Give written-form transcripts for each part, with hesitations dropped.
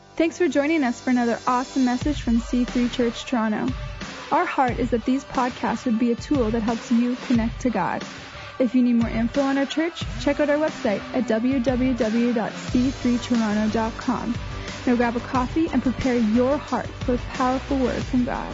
Thanks for joining us for another awesome message from C3 Church Toronto. Our heart is that these podcasts would be a tool that helps you connect to God. If you need more info on our church, check out our website at www.c3toronto.com. Now grab a coffee and prepare your heart for a powerful word from God.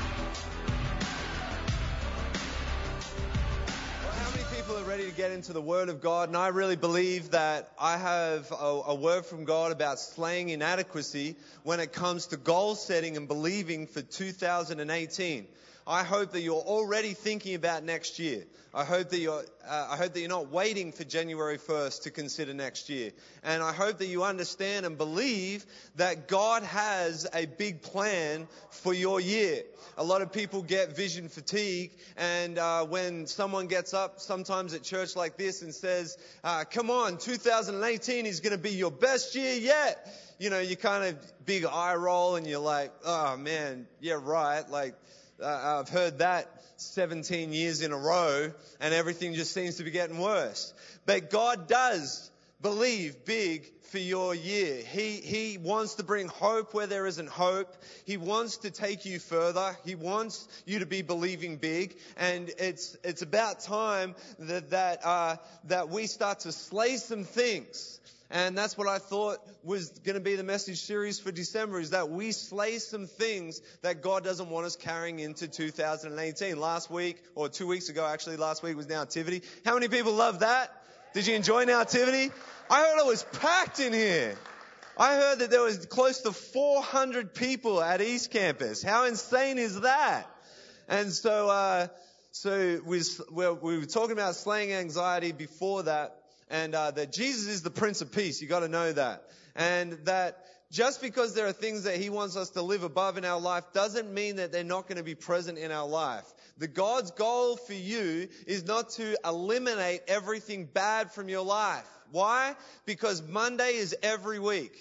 Ready to get into the Word of God, and I really believe that I have a word from God about slaying inadequacy when it comes to goal setting and believing for 2018. I hope that you're already thinking about next year. I hope that you're not waiting for January 1st to consider next year. And I hope that you understand and believe that God has a big plan for your year. A lot of people get vision fatigue, and when someone gets up sometimes at church like this and says, come on, 2018 is going to be your best year yet. You know, you kind of big eye roll and you're like, oh man, yeah, right. Like, I've heard that 17 years in a row, and everything just seems to be getting worse. But God does believe big for your year. He wants to bring hope where there isn't hope. He wants to take you further. He wants you to be believing big. And it's about time that we start to slay some things. And that's what I thought was going to be the message series for December, is that we slay some things that God doesn't want us carrying into 2018. Last week, or 2 weeks ago actually, last week was Nativity. How many people love that? Did you enjoy Nativity? I heard it was packed in here. I heard that there was close to 400 people at East Campus. How insane is that? And so we were talking about slaying anxiety before that. And that Jesus is the Prince of Peace. You got to know that. And that just because there are things that He wants us to live above in our life doesn't mean that they're not going to be present in our life. God's goal for you is not to eliminate everything bad from your life. Why? Because Monday is every week.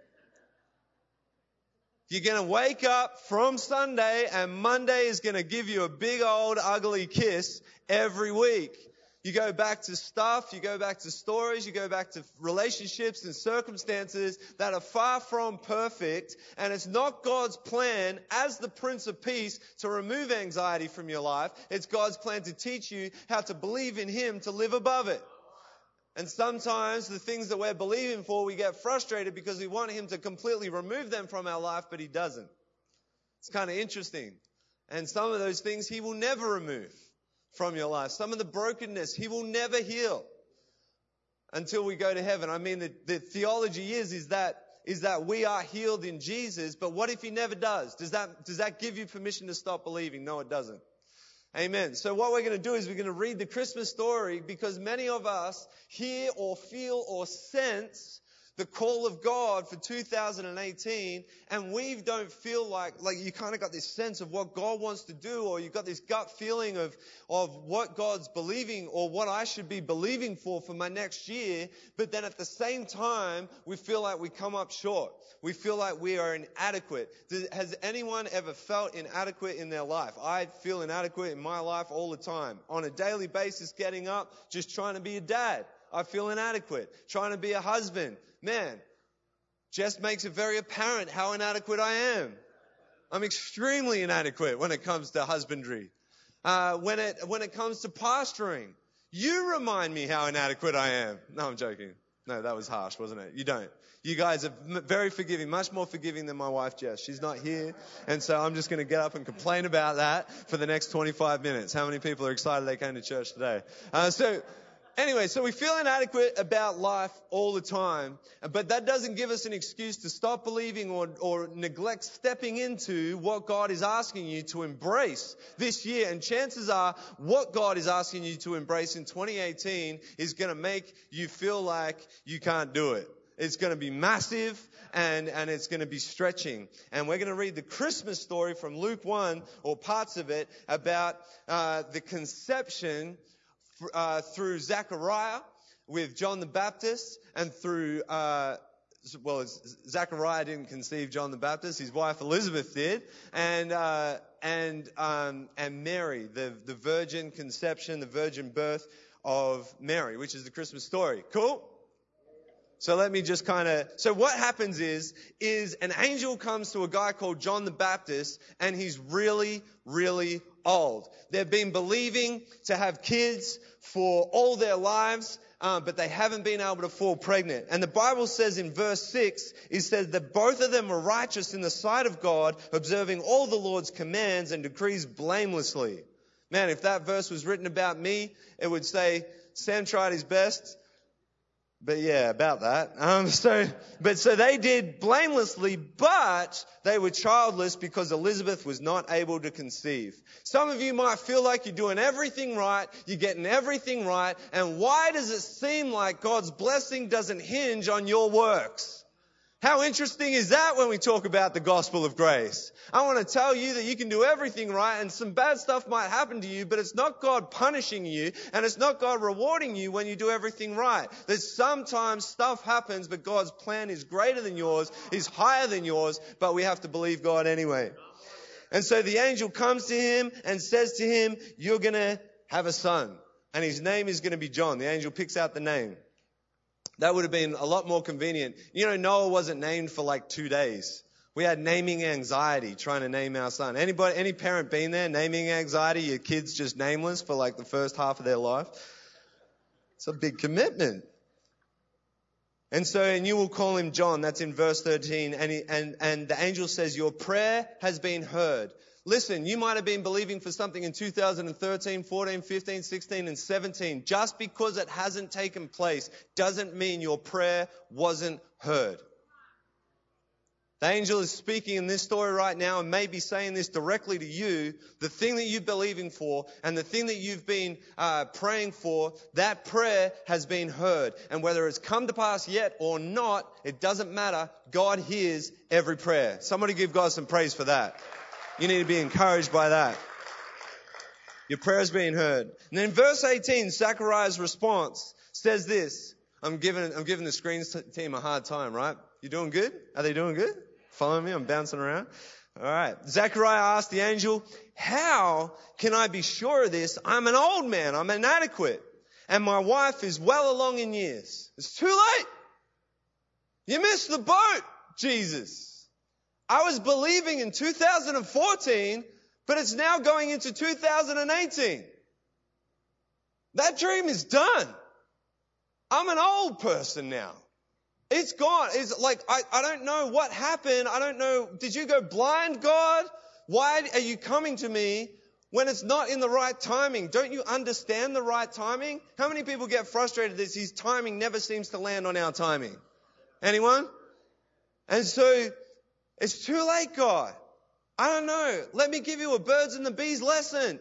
You're going to wake up from Sunday, and Monday is going to give you a big old ugly kiss every week. You go back to stuff, you go back to stories, you go back to relationships and circumstances that are far from perfect. And it's not God's plan as the Prince of Peace to remove anxiety from your life. It's God's plan to teach you how to believe in Him to live above it. And sometimes the things that we're believing for, we get frustrated because we want Him to completely remove them from our life, but He doesn't. It's kind of interesting. And some of those things He will never remove from your life. Some of the brokenness He will never heal until we go to heaven. I mean, the theology is that we are healed in Jesus, but what if He never does? Does that give you permission to stop believing? No, it doesn't. Amen. So what we're going to do is we're going to read the Christmas story, because many of us hear or feel or sense the call of God for 2018, and we don't feel like you kind of got this sense of what God wants to do, or you've got this gut feeling of what God's believing or what I should be believing for my next year. But then at the same time, we feel like we come up short. We feel like we are inadequate. Has anyone ever felt inadequate in their life? I feel inadequate in my life all the time. On a daily basis, getting up, just trying to be a dad, I feel inadequate. Trying to be a husband, man, just makes it very apparent how inadequate I am. I'm extremely inadequate when it comes to husbandry. When it comes to pastoring, you remind me how inadequate I am. No, I'm joking. No, that was harsh, wasn't it? You don't. You guys are very forgiving, much more forgiving than my wife, Jess. She's not here, and so I'm just going to get up and complain about that for the next 25 minutes. How many people are excited they came to church today? Anyway, so we feel inadequate about life all the time, but that doesn't give us an excuse to stop believing or neglect stepping into what God is asking you to embrace this year. And chances are what God is asking you to embrace in 2018 is going to make you feel like you can't do it. It's going to be massive and it's going to be stretching. And we're going to read the Christmas story from Luke 1, or parts of it, about the conception through Zechariah with John the Baptist, and through, Zechariah didn't conceive John the Baptist, his wife Elizabeth did, and Mary, the virgin conception, the virgin birth of Mary, which is the Christmas story. Cool? So let me just so what happens is an angel comes to a guy called John the Baptist, and he's really, really old. They've been believing to have kids for all their lives, but they haven't been able to fall pregnant. And the Bible says in verse 6, it says that both of them were righteous in the sight of God, observing all the Lord's commands and decrees blamelessly. Man, if that verse was written about me, it would say, Sam tried his best. But yeah, about that. So they did blamelessly, but they were childless because Elizabeth was not able to conceive. Some of you might feel like you're doing everything right, you're getting everything right, and why does it seem like God's blessing doesn't hinge on your works? How interesting is that when we talk about the gospel of grace? I want to tell you that you can do everything right and some bad stuff might happen to you, but it's not God punishing you and it's not God rewarding you when you do everything right. That sometimes stuff happens, but God's plan is greater than yours, is higher than yours, but we have to believe God anyway. And so the angel comes to him and says to him, you're going to have a son and his name is going to be John. The angel picks out the name. That would have been a lot more convenient. You know, Noah wasn't named for like 2 days. We had naming anxiety trying to name our son. Any parent been there? Naming anxiety, your kid's just nameless for like the first half of their life. It's a big commitment. And you will call him John. That's in verse 13. And the angel says, your prayer has been heard. Listen, you might have been believing for something in 2013, 14, 15, 16, and 17. Just because it hasn't taken place doesn't mean your prayer wasn't heard. The angel is speaking in this story right now and may be saying this directly to you. The thing that you're believing for and the thing that you've been praying for, that prayer has been heard. And whether it's come to pass yet or not, it doesn't matter. God hears every prayer. Somebody give God some praise for that. You need to be encouraged by that. Your prayer's being heard. And then verse 18, Zechariah's response says this. I'm giving the screens team a hard time, right? You doing good? Are they doing good? Following me? I'm bouncing around. All right. Zechariah asked the angel, how can I be sure of this? I'm an old man. I'm inadequate. And my wife is well along in years. It's too late. You missed the boat, Jesus. I was believing in 2014, but it's now going into 2018. That dream is done. I'm an old person now. It's gone. It's like, I don't know what happened. I don't know. Did you go blind, God? Why are you coming to me when it's not in the right timing? Don't you understand the right timing? How many people get frustrated that his timing never seems to land on our timing? Anyone? And so, it's too late, God. I don't know. Let me give you a birds and the bees lesson.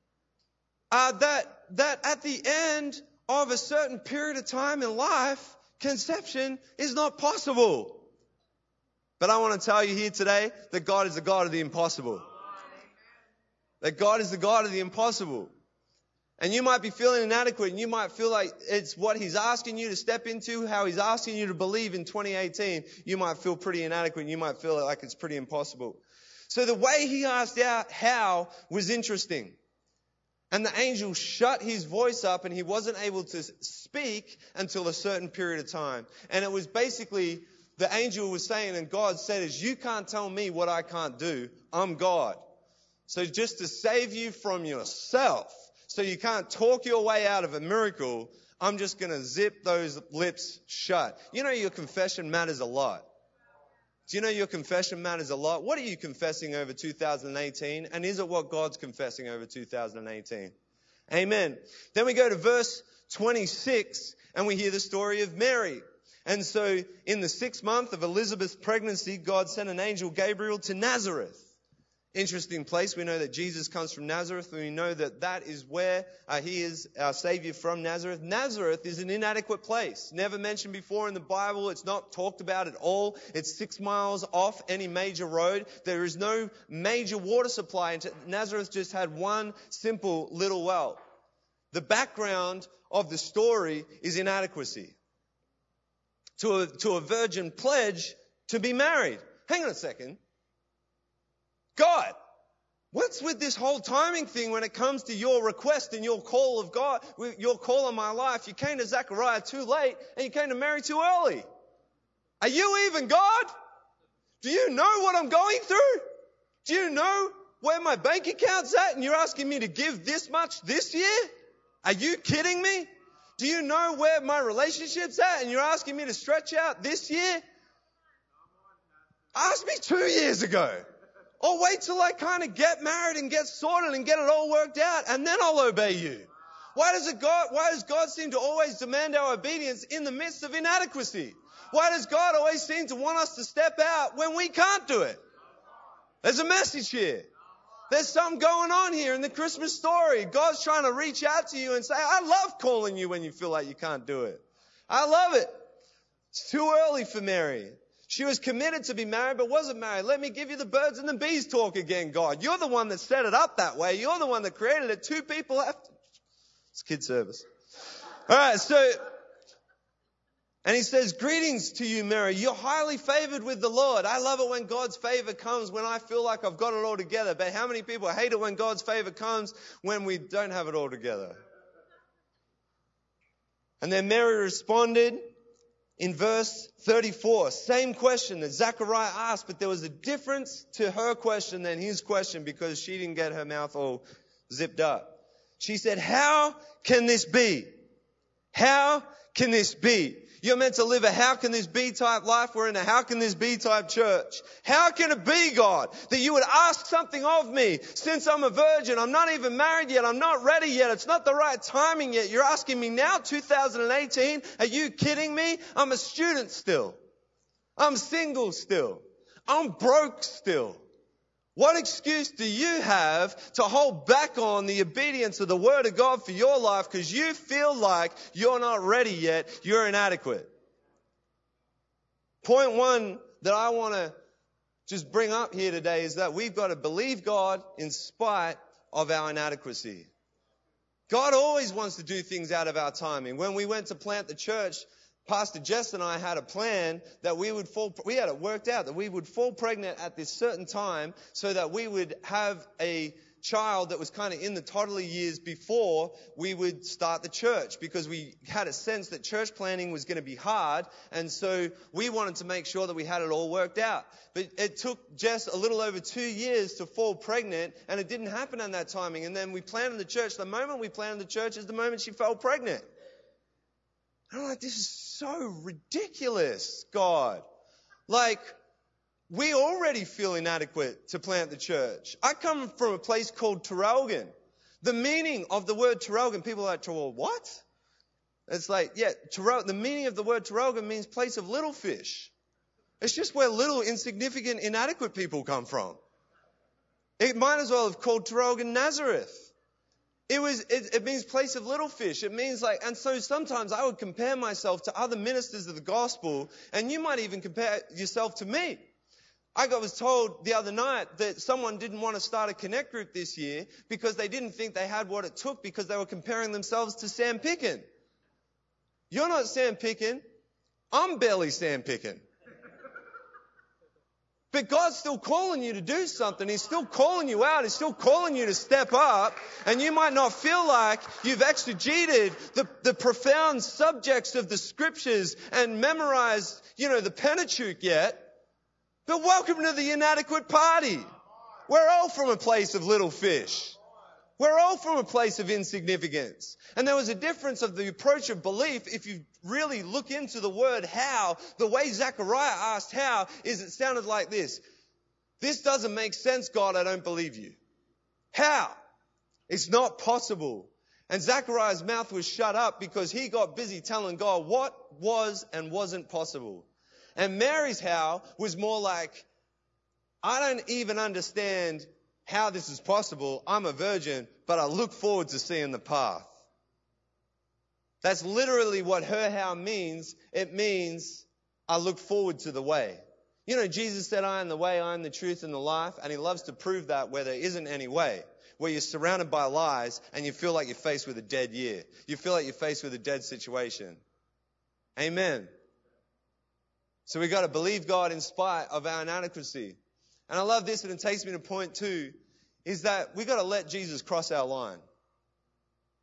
That at the end of a certain period of time in life, conception is not possible. But I want to tell you here today that God is the God of the impossible. That God is the God of the impossible. And you might be feeling inadequate and you might feel like it's what He's asking you to step into, how He's asking you to believe in 2018. You might feel pretty inadequate and you might feel like it's pretty impossible. So the way he asked out how was interesting. And the angel shut his voice up and he wasn't able to speak until a certain period of time. And it was basically the angel was saying, and God said, is you can't tell me what I can't do. I'm God. So just to save you from yourself, so you can't talk your way out of a miracle, I'm just going to zip those lips shut. You know your confession matters a lot. Do you know your confession matters a lot? What are you confessing over 2018? And is it what God's confessing over 2018? Amen. Then we go to verse 26 and we hear the story of Mary. And so in the 6th month of Elizabeth's pregnancy, God sent an angel Gabriel to Nazareth. Interesting place. We know that Jesus comes from Nazareth, and we know that that is where He is our Savior from Nazareth. Nazareth is an inadequate place. Never mentioned before in the Bible. It's not talked about at all. It's 6 miles off any major road. There is no major water supply. Nazareth just had one simple little well. The background of the story is inadequacy. To a virgin pledge to be married. Hang on a second. God, what's with this whole timing thing when it comes to your request and your call of God, your call on my life? You came to Zechariah too late and you came to Mary too early. Are you even God? Do you know what I'm going through? Do you know where my bank account's at and you're asking me to give this much this year? Are you kidding me? Do you know where my relationship's at and you're asking me to stretch out this year? Ask me 2 years ago. Or wait till I kind of get married and get sorted and get it all worked out, and then I'll obey you. Why does God seem to always demand our obedience in the midst of inadequacy? Why does God always seem to want us to step out when we can't do it? There's a message here. There's something going on here in the Christmas story. God's trying to reach out to you and say, I love calling you when you feel like you can't do it. I love it. It's too early for Mary. She was committed to be married but wasn't married. Let me give you the birds and the bees talk again, God. You're the one that set it up that way. You're the one that created it. Two people have to. It's kid service. All right, and he says, greetings to you, Mary. You're highly favored with the Lord. I love it when God's favor comes when I feel like I've got it all together. But how many people hate it when God's favor comes when we don't have it all together? And then Mary responded in verse 34. Same question that Zechariah asked, but there was a difference to her question than his question because she didn't get her mouth all zipped up. She said, how can this be? How can this be? You're meant to live a how can this be type life. We're in a how can this be type church. How can it be, God, that you would ask something of me since I'm a virgin? I'm not even married yet. I'm not ready yet. It's not the right timing yet. You're asking me now, 2018. Are you kidding me? I'm a student still. I'm single still. I'm broke still. What excuse do you have to hold back on the obedience of the Word of God for your life because you feel like you're not ready yet, you're inadequate? Point one that I want to just bring up here today is that we've got to believe God in spite of our inadequacy. God always wants to do things out of our timing. When we went to plant the church, Pastor Jess and I had a plan that we had it worked out that we would fall pregnant at this certain time so that we would have a child that was kind of in the toddler years before we would start the church, because we had a sense that church planning was going to be hard, and so we wanted to make sure that we had it all worked out. But it took Jess a little over 2 years to fall pregnant, and it didn't happen on that timing. And then we planted the church. The moment we planted the church is the moment she fell pregnant. And I'm like, this is so ridiculous, God. Like, we already feel inadequate to plant the church. I come from a place called Traralgon. The meaning of the word Traralgon, people are like, well, what? It's like, yeah, the meaning of the word Traralgon means place of little fish. It's just where little, insignificant, inadequate people come from. It might as well have called Traralgon Nazareth. It means place of little fish. It means and so sometimes I would compare myself to other ministers of the gospel, and you might even compare yourself to me. I was told the other night that someone didn't want to start a connect group this year because they didn't think they had what it took because they were comparing themselves to Sam Picken. You're not Sam Picken. I'm barely Sam Picken. But God's still calling you to do something. He's still calling you out. He's still calling you to step up. And you might not feel like you've exegeted the profound subjects of the scriptures and memorized, the Pentateuch yet. But welcome to the inadequate party. We're all from a place of little fish. We're all from a place of insignificance. And there was a difference of the approach of belief. If you really look into the word how, the way Zechariah asked how is it sounded like this. This doesn't make sense, God, I don't believe you. How? It's not possible. And Zechariah's mouth was shut up because he got busy telling God what was and wasn't possible. And Mary's how was more like, I don't even understand how this is possible. I'm a virgin, but I look forward to seeing the path. That's literally what her how means. It means I look forward to the way. Jesus said, I am the way, I am the truth and the life. And he loves to prove that where there isn't any way, where you're surrounded by lies and you feel like you're faced with a dead year. You feel like you're faced with a dead situation. Amen. So we've got to believe God in spite of our inadequacy. And I love this, and it takes me to point 2, is that we've got to let Jesus cross our line.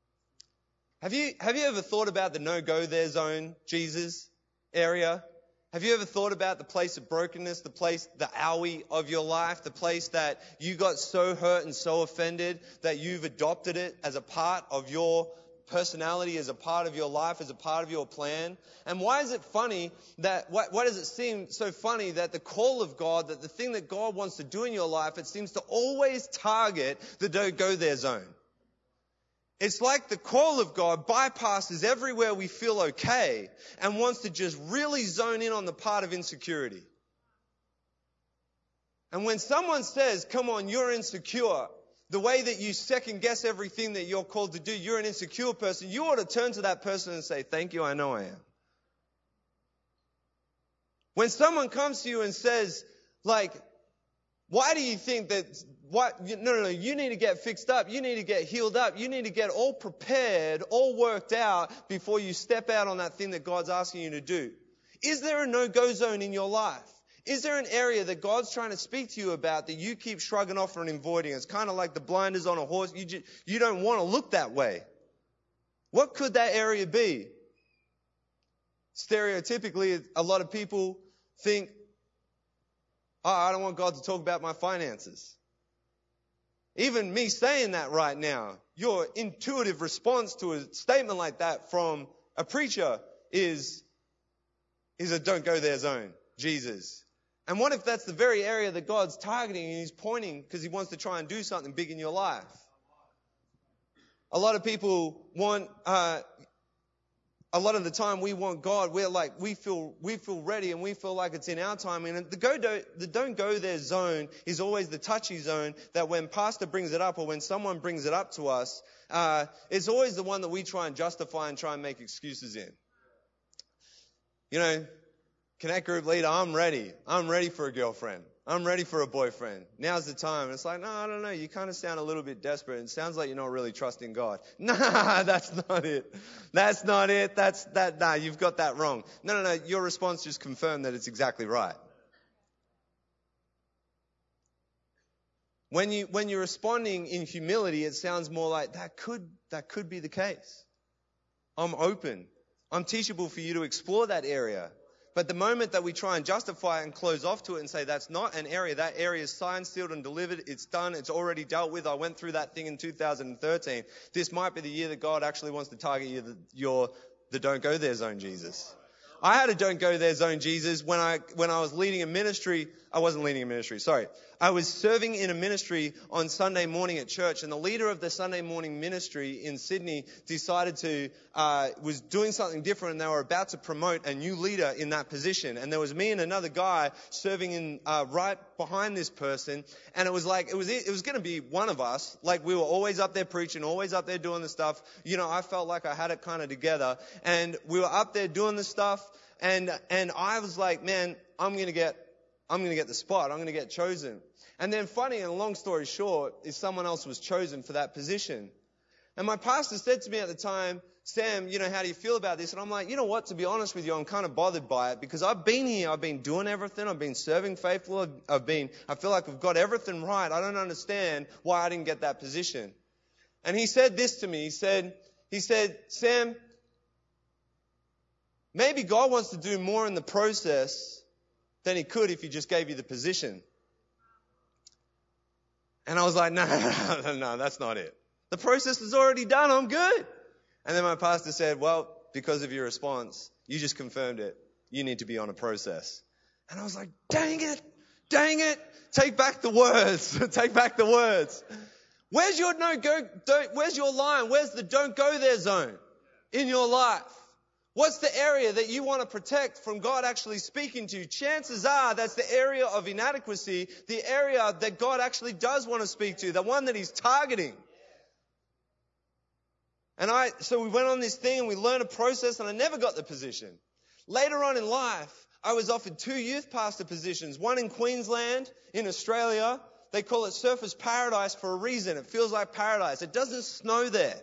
Have you ever thought about the no-go there zone, Jesus area? Have you ever thought about the place of brokenness, the owie of your life, the place that you got so hurt and so offended that you've adopted it as a part of your personality, as a part of your life, as a part of your plan? And why is it funny that, why does it seem so funny that the call of God, that the thing that God wants to do in your life, it seems to always target the don't go there zone? It's like the call of God bypasses everywhere we feel okay and wants to just really zone in on the part of insecurity. And when someone says, come on, you're insecure, the way that you second guess everything that you're called to do, you're an insecure person, you ought to turn to that person and say, thank you, I know I am. When someone comes to you and says, like, why do you think that, no, you need to get fixed up, you need to get healed up, you need to get all prepared, all worked out before you step out on that thing that God's asking you to do. Is there a no-go zone in your life? Is there an area that God's trying to speak to you about that you keep shrugging off and avoiding? It's kind of like the blinders on a horse. You don't want to look that way. What could that area be? Stereotypically, a lot of people think, I don't want God to talk about my finances. Even me saying that right now, your intuitive response to a statement like that from a preacher is a don't go there zone, Jesus. And what if that's the very area that God's targeting and He's pointing because He wants to try and do something big in your life? A lot of people want, a lot of the time we want God, we feel ready and we feel like it's in our time. And the don't go there zone is always the touchy zone that when pastor brings it up or when someone brings it up to us, it's always the one that we try and justify and try and make excuses in. You know, Connect Group leader, I'm ready. I'm ready for a girlfriend. I'm ready for a boyfriend. Now's the time. And it's like, no, I don't know. You kind of sound a little bit desperate. It sounds like you're not really trusting God. Nah, that's not it. That's not it. Nah, you've got that wrong. No. Your response just confirmed that it's exactly right. When you're responding in humility, it sounds more like that could be the case. I'm open. I'm teachable for you to explore that area. But the moment that we try and justify and close off to it and say that's not an area, that area is signed, sealed and delivered, it's done, it's already dealt with, I went through that thing in 2013. This might be the year that God actually wants to target you, the don't go there zone, Jesus. I had a don't go there zone, Jesus, when I was leading a ministry. I wasn't leading a ministry, sorry. I was serving in a ministry on Sunday morning at church, and the leader of the Sunday morning ministry in Sydney decided was doing something different, and they were about to promote a new leader in that position. And there was me and another guy serving in right behind this person, and it was going to be one of us. Like, we were always up there preaching, always up there doing the stuff. You know, I felt like I had it kind of together, and we were up there doing the stuff, and I was like, man, I'm going to get the spot. I'm going to get chosen. And then funny and long story short is someone else was chosen for that position. And my pastor said to me at the time, Sam, you know, how do you feel about this? And I'm like, you know what, to be honest with you, I'm kind of bothered by it because I've been here, I've been doing everything, I've been serving faithful, I feel like I've got everything right. I don't understand why I didn't get that position. And he said this to me, he said, Sam, maybe God wants to do more in the process than He could if He just gave you the position. And I was like, no, that's not it. The process is already done. I'm good. And then my pastor said, well, because of your response, you just confirmed it. You need to be on a process. And I was like, dang it. Take back the words. Take back the words. Where's your where's your line? Where's the don't go there zone in your life? What's the area that you want to protect from God actually speaking to you? Chances are that's the area of inadequacy, the area that God actually does want to speak to, the one that He's targeting. So we went on this thing and we learned a process and I never got the position. Later on in life, I was offered 2 youth pastor positions, one in Queensland, in Australia. They call it Surfers Paradise for a reason. It feels like paradise. It doesn't snow there.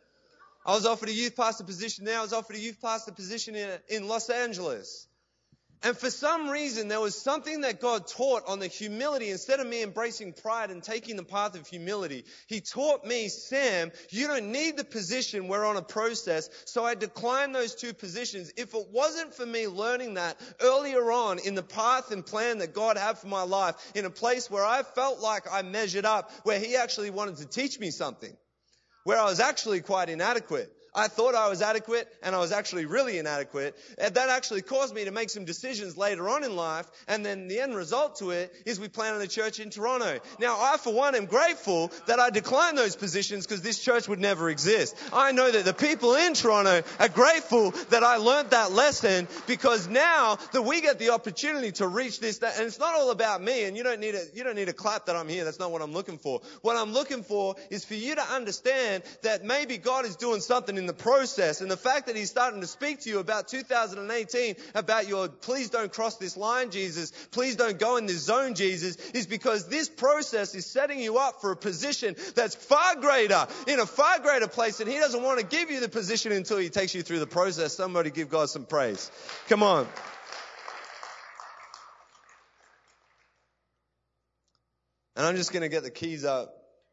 I was offered a youth pastor position there. I was offered a youth pastor position in Los Angeles. And for some reason, there was something that God taught on the humility. Instead of me embracing pride and taking the path of humility, He taught me, Sam, you don't need the position. We're on a process. So I declined those two positions. If it wasn't for me learning that earlier on in the path and plan that God had for my life, in a place where I felt like I measured up, where He actually wanted to teach me something, where I was actually quite inadequate. I thought I was adequate, and I was actually really inadequate. And that actually caused me to make some decisions later on in life, and then the end result to it is we planted a church in Toronto. Now, I, for one, am grateful that I declined those positions because this church would never exist. I know that the people in Toronto are grateful that I learned that lesson, because now that we get the opportunity to reach this, and it's not all about me, and you don't need a clap that I'm here. That's not what I'm looking for. What I'm looking for is for you to understand that maybe God is doing something in the process, and the fact that He's starting to speak to you about 2018, about your please don't cross this line, Jesus, please don't go in this zone, Jesus, is because this process is setting you up for a position that's far greater, in a far greater place, and He doesn't want to give you the position until He takes you through the process. Somebody give God some praise. Come on. And I'm just going to get the keys up.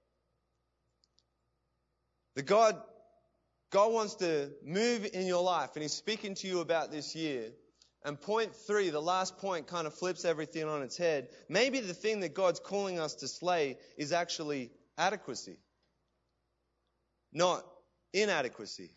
God wants to move in your life, and He's speaking to you about this year. And point 3, the last point, kind of flips everything on its head. Maybe the thing that God's calling us to slay is actually adequacy, not inadequacy.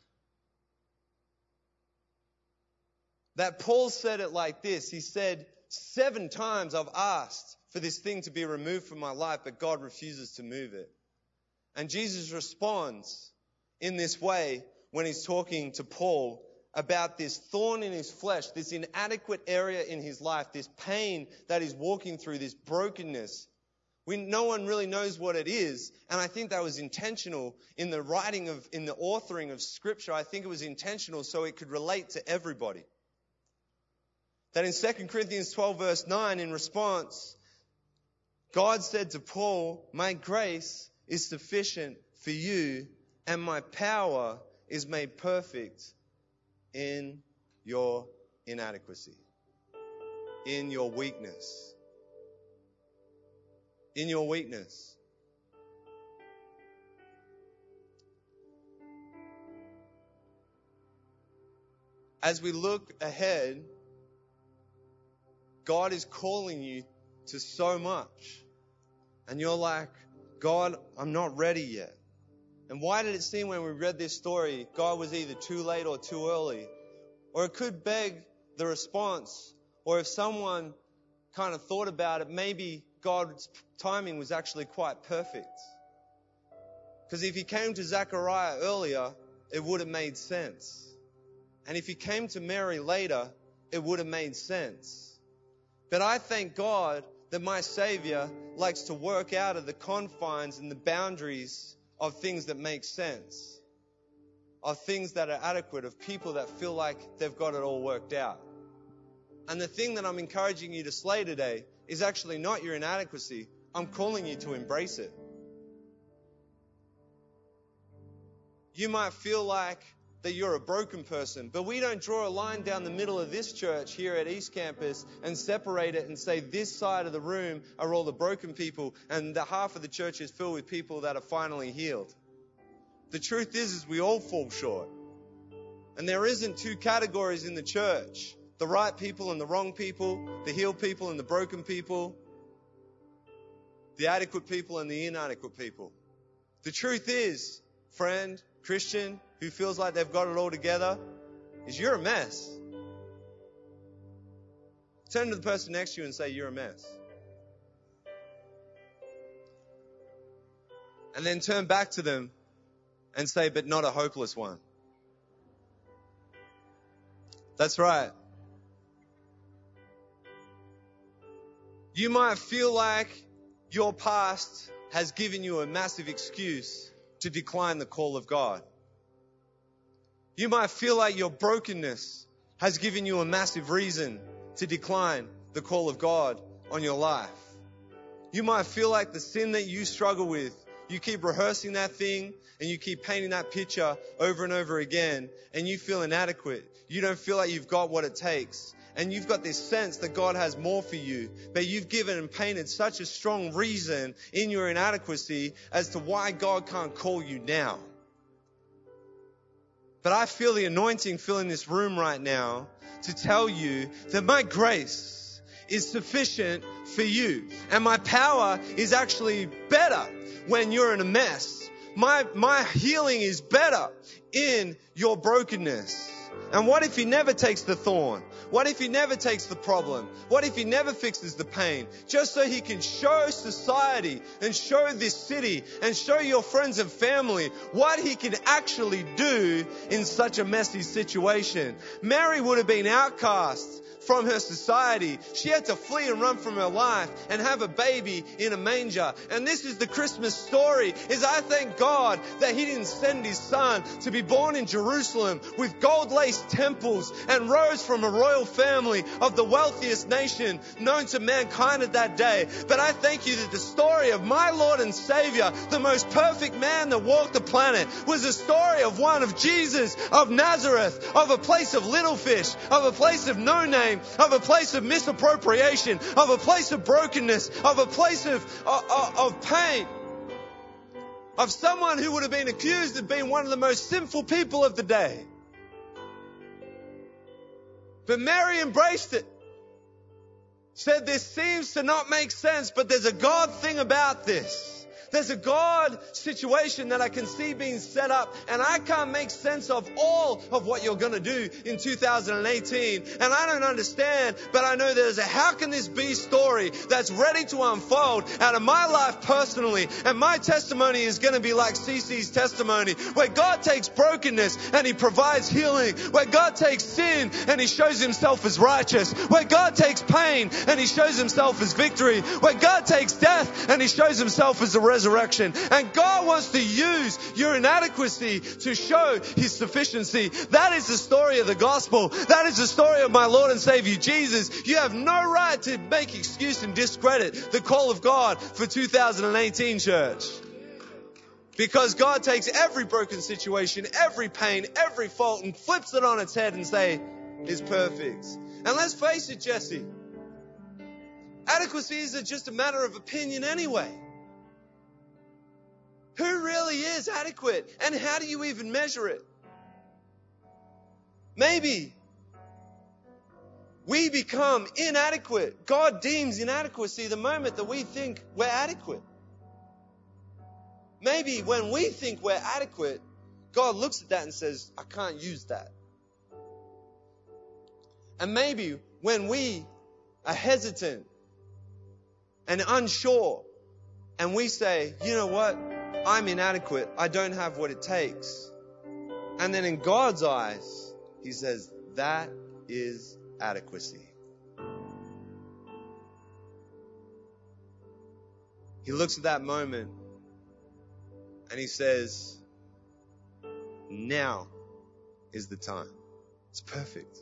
That Paul said it like this. He said, 7 times I've asked for this thing to be removed from my life, but God refuses to move it. And Jesus responds in this way when He's talking to Paul about this thorn in his flesh, this inadequate area in his life, this pain that he's walking through, this brokenness. No one really knows what it is, and I think that was intentional in the authoring of Scripture. I think it was intentional so it could relate to everybody. That in 2 Corinthians 12 verse 9, in response, God said to Paul, my grace is sufficient for you, and my power is made perfect in your inadequacy, in your weakness. In your weakness. As we look ahead, God is calling you to so much. And you're like, God, I'm not ready yet. And why did it seem when we read this story, God was either too late or too early? Or it could beg the response, or if someone kind of thought about it, maybe God's timing was actually quite perfect. Because if He came to Zechariah earlier, it would have made sense. And if He came to Mary later, it would have made sense. But I thank God that my Savior likes to work out of the confines and the boundaries of things that make sense, of things that are adequate, of people that feel like they've got it all worked out. And the thing that I'm encouraging you to slay today is actually not your inadequacy. I'm calling you to embrace it. You might feel like that you're a broken person, but we don't draw a line down the middle of this church here at East Campus and separate it and say this side of the room are all the broken people and the half of the church is filled with people that are finally healed. The truth is we all fall short. And there isn't 2 categories in the church. The right people and the wrong people, the healed people and the broken people, the adequate people and the inadequate people. The truth is, friend, Christian, who feels like they've got it all together, is you're a mess. Turn to the person next to you and say, you're a mess. And then turn back to them and say, but not a hopeless one. That's right. You might feel like your past has given you a massive excuse to decline the call of God. You might feel like your brokenness has given you a massive reason to decline the call of God on your life. You might feel like the sin that you struggle with, you keep rehearsing that thing and you keep painting that picture over and over again, and you feel inadequate. You don't feel like you've got what it takes. and you've got this sense that God has more for you, but you've given and painted such a strong reason in your inadequacy as to why God can't call you now. But I feel the anointing filling this room right now to tell you that my grace is sufficient for you. And my power is actually better when you're in a mess. My healing is better in your brokenness. And what if he never takes the thorn? What if he never takes the problem? What if he never fixes the pain? Just so he can show society and show this city and show your friends and family what he can actually do in such a messy situation. Mary would have been outcast from her society. She had to flee and run from her life and have a baby in a manger. And this is the Christmas story, is I thank God that he didn't send his son to be born in Jerusalem with gold-laced temples and rose from a royal family of the wealthiest nation known to mankind at that day. But I thank you that the story of my Lord and Savior, the most perfect man that walked the planet, was a story of one of Jesus of Nazareth, of a place of little fish, of a place of no name, of a place of misappropriation, of a place of brokenness, of a place of pain, of someone who would have been accused of being one of the most sinful people of the day. But Mary embraced it. Said, this seems to not make sense, but there's a God thing about this. There's a God situation that I can see being set up, and I can't make sense of all of what you're going to do in 2018. And I don't understand, but I know there's a how can this be story that's ready to unfold out of my life personally. And my testimony is going to be like Cece's testimony, where God takes brokenness and he provides healing, where God takes sin and he shows himself as righteous, where God takes pain and he shows himself as victory, where God takes death and he shows himself as a resurrection. And God wants to use your inadequacy to show his sufficiency. That is the story of the gospel. That is the story of my Lord and Savior Jesus. You have no right to make excuse and discredit the call of God for 2018, church. Because God takes every broken situation, every pain, every fault, and flips it on its head and say, it's perfect. And let's face it, Jesse, adequacy is just a matter of opinion anyway. Who really is adequate? And how do you even measure it? Maybe we become inadequate. God deems inadequacy the moment that we think we're adequate. Maybe when we think we're adequate, God looks at that and says, I can't use that. And maybe when we are hesitant and unsure, and we say, you know what? I'm inadequate. I don't have what it takes. And then in God's eyes, he says, that is adequacy. He looks at that moment and he says, now is the time. It's perfect.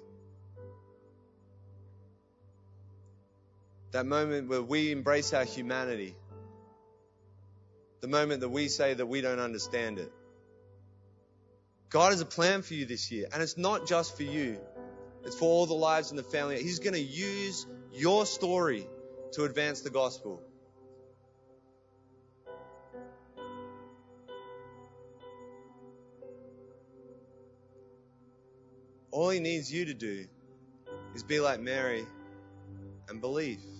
That moment where we embrace our humanity. The moment that we say that we don't understand it. God has a plan for you this year. And it's not just for you. It's for all the lives in the family. He's going to use your story to advance the gospel. All he needs you to do is be like Mary and believe.